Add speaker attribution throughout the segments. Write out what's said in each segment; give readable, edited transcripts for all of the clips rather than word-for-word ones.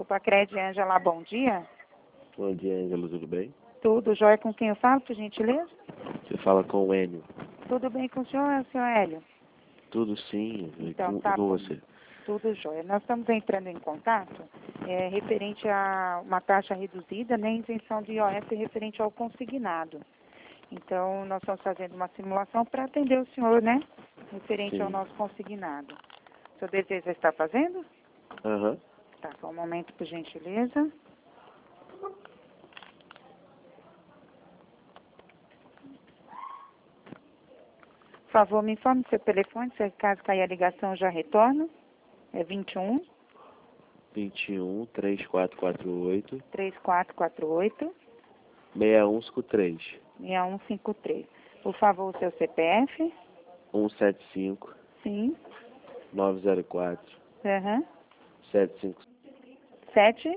Speaker 1: Supacred, Ângela, bom dia.
Speaker 2: Bom dia, Ângela, tudo bem?
Speaker 1: Tudo jóia, com quem eu falo, por gentileza?
Speaker 2: Você fala com o Enio.
Speaker 1: Tudo bem com o senhor Hélio?
Speaker 2: Tudo sim,
Speaker 1: Então,
Speaker 2: e
Speaker 1: tá
Speaker 2: com
Speaker 1: bom.
Speaker 2: você?
Speaker 1: Tudo jóia. Nós estamos entrando em contato referente a uma taxa reduzida, né, isenção de IOF referente ao consignado. Então, nós estamos fazendo uma simulação para atender o senhor, né, referente ao
Speaker 2: Sim.
Speaker 1: nosso consignado. O senhor deseja estar fazendo?
Speaker 2: Aham.
Speaker 1: Tá, só um momento, por gentileza. Por favor, me informe seu telefone, se caso cair a ligação, eu já retorno. É 21
Speaker 2: 21
Speaker 1: 3448
Speaker 2: 6153
Speaker 1: 6153. Por favor, o seu CPF?
Speaker 2: 175
Speaker 1: Sim.
Speaker 2: 904
Speaker 1: Aham.
Speaker 2: 75
Speaker 1: 7.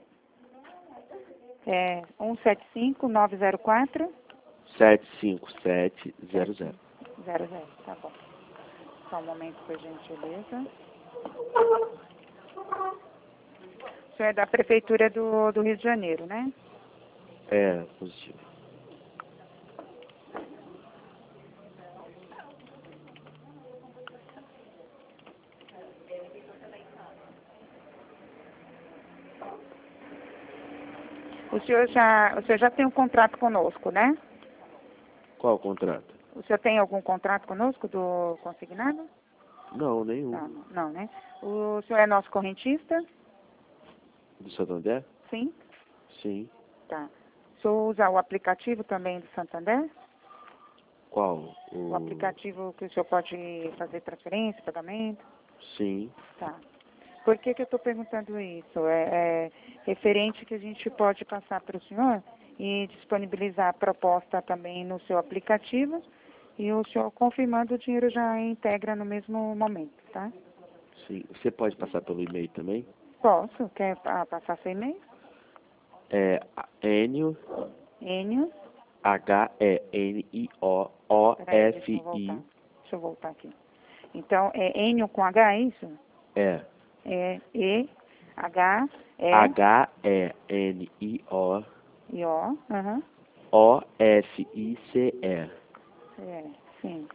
Speaker 1: 175 904
Speaker 2: 75700.
Speaker 1: 00. Tá bom. Só um momento, por gentileza. O senhor é da Prefeitura do Rio de Janeiro, né?
Speaker 2: É, positivo.
Speaker 1: O senhor já tem um contrato conosco, né?
Speaker 2: Qual o contrato?
Speaker 1: O senhor tem algum contrato conosco do consignado?
Speaker 2: Não, nenhum.
Speaker 1: Não, né? O senhor é nosso correntista?
Speaker 2: Do Santander?
Speaker 1: Sim?
Speaker 2: Sim.
Speaker 1: Tá. O senhor usa o aplicativo também do Santander?
Speaker 2: Qual?
Speaker 1: O aplicativo que o senhor pode fazer transferência, pagamento?
Speaker 2: Sim.
Speaker 1: Tá. Por que eu estou perguntando isso? É referente que a gente pode passar para o senhor e disponibilizar a proposta também no seu aplicativo e o senhor confirmando o dinheiro já integra no mesmo momento, tá?
Speaker 2: Sim. Você pode passar pelo e-mail também?
Speaker 1: Posso? Quer passar seu e-mail?
Speaker 2: É Enio,
Speaker 1: Enio. Peraí,
Speaker 2: HENIOOFI.
Speaker 1: deixa eu voltar aqui. Então, é Enio com H, é isso?
Speaker 2: É.
Speaker 1: É E-H-E-I-O.
Speaker 2: HENIO
Speaker 1: Aham.
Speaker 2: OFICE.
Speaker 1: Sim.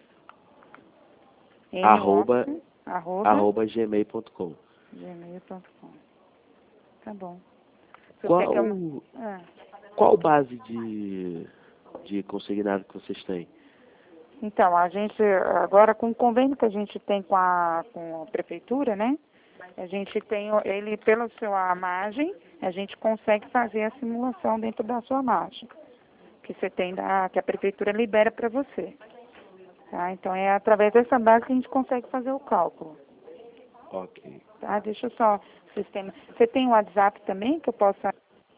Speaker 2: Arroba gmail.com.
Speaker 1: gmail.com. Tá bom. O senhor
Speaker 2: Qual,
Speaker 1: quer que eu...
Speaker 2: qual base de consignado que vocês têm?
Speaker 1: Então, a gente, agora com o convênio que a gente tem com a prefeitura, né? A gente tem ele pela sua margem, a gente consegue fazer a simulação dentro da sua margem. Que você tem que a prefeitura libera para você. Tá? Então, é através dessa base que a gente consegue fazer o cálculo.
Speaker 2: Ok.
Speaker 1: Tá? Deixa eu só... Sistema. Você tem o WhatsApp também que eu possa...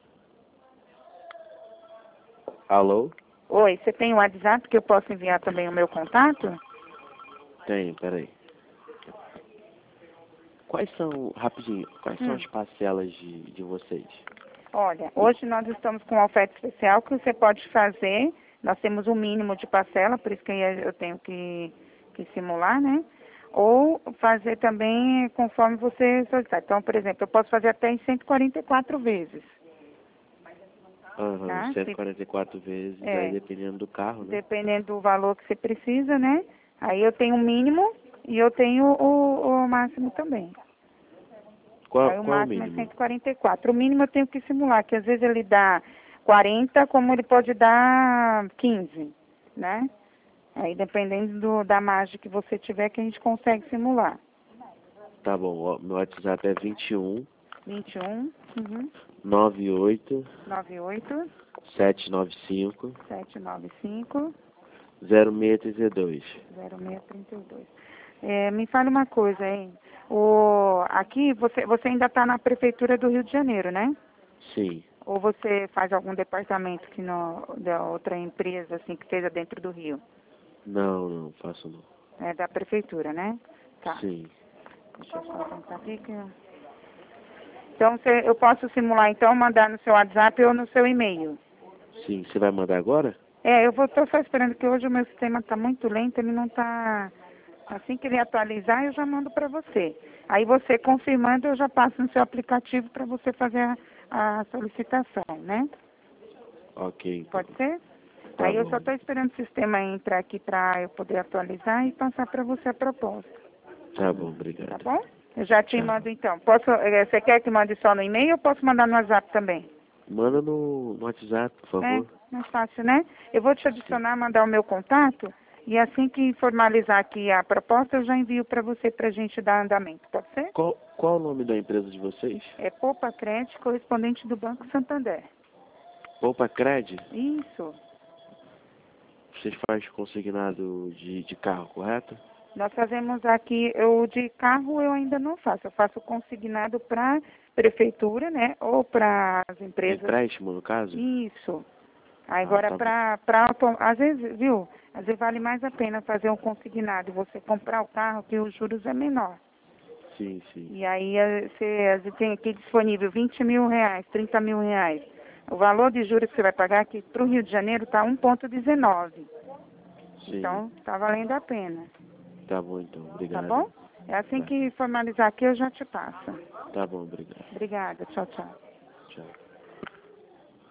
Speaker 2: Alô?
Speaker 1: Oi, você tem o WhatsApp que eu posso enviar também o meu contato?
Speaker 2: Tenho, peraí. Rapidinho, quais são as parcelas de vocês?
Speaker 1: Olha, hoje nós estamos com uma oferta especial que você pode fazer. Nós temos um mínimo de parcela, por isso que eu tenho que simular, né? Ou fazer também conforme você solicitar. Então, por exemplo, eu posso fazer até em 144 vezes.
Speaker 2: Aham,
Speaker 1: Tá?
Speaker 2: 144 vezes, aí dependendo do carro, né?
Speaker 1: Dependendo do valor que você precisa, né? Aí eu tenho o mínimo e eu tenho o máximo também. Aí o
Speaker 2: Qual é o
Speaker 1: máximo é
Speaker 2: mínimo?
Speaker 1: 144. O mínimo eu tenho que simular, que às vezes ele dá 40, como ele pode dar 15, né? Aí dependendo da margem que você tiver, que a gente consegue simular.
Speaker 2: Tá bom, ó, meu WhatsApp é 21 98
Speaker 1: 98
Speaker 2: 795
Speaker 1: 795
Speaker 2: 0632.
Speaker 1: 0632. Me fala uma coisa, hein? Aqui você ainda está na prefeitura do Rio de Janeiro, né?
Speaker 2: Sim.
Speaker 1: Ou você faz algum departamento da outra empresa, assim, que esteja dentro do Rio?
Speaker 2: Não faço não.
Speaker 1: É da prefeitura, né? Tá.
Speaker 2: Sim.
Speaker 1: Deixa eu só tentar aqui. Então, eu posso simular, então, mandar no seu WhatsApp ou no seu e-mail?
Speaker 2: Sim, você vai mandar agora?
Speaker 1: Eu estou só esperando que hoje o meu sistema está muito lento, ele não está Assim que ele atualizar, eu já mando para você. Aí você confirmando, eu já passo no seu aplicativo para você fazer a solicitação, né?
Speaker 2: Ok, então.
Speaker 1: Pode ser?
Speaker 2: Tá
Speaker 1: Aí eu
Speaker 2: bom.
Speaker 1: só estou esperando o sistema entrar aqui para eu poder atualizar e passar para você a proposta.
Speaker 2: Tá bom,
Speaker 1: Tá
Speaker 2: obrigado.
Speaker 1: bom? Eu já te
Speaker 2: Tá.
Speaker 1: mando então. Você quer que mande só no e-mail ou posso mandar no WhatsApp também?
Speaker 2: Manda no WhatsApp, por favor.
Speaker 1: Mais fácil, né? Eu vou te adicionar, mandar o meu contato e assim que formalizar aqui a proposta, eu já envio para você para a gente dar andamento. Pode ser?
Speaker 2: Qual o nome da empresa de vocês?
Speaker 1: É Poupa Crédito, correspondente do Banco Santander.
Speaker 2: Poupa Cred?
Speaker 1: Isso.
Speaker 2: Vocês fazem consignado de carro, correto?
Speaker 1: Nós fazemos aqui, eu de carro eu ainda não faço. Eu faço consignado para prefeitura, né? Ou para as empresas.
Speaker 2: Empréstimo, no caso?
Speaker 1: Isso. Agora,
Speaker 2: Tá bom.
Speaker 1: às vezes, viu? Às vezes vale mais a pena fazer um consignado e você comprar o carro, que os juros é menor.
Speaker 2: Sim, sim.
Speaker 1: E aí você tem aqui disponível 20 mil reais, 30 mil reais. O valor de juros que você vai pagar aqui para o Rio de Janeiro está 1,19.
Speaker 2: Sim.
Speaker 1: Então, está valendo a pena.
Speaker 2: Tá bom, então.
Speaker 1: Tá
Speaker 2: Obrigado.
Speaker 1: bom? É assim
Speaker 2: Tá.
Speaker 1: que formalizar aqui, eu já te passo.
Speaker 2: Tá bom, obrigado.
Speaker 1: Obrigada. Tchau, tchau.
Speaker 2: Tchau.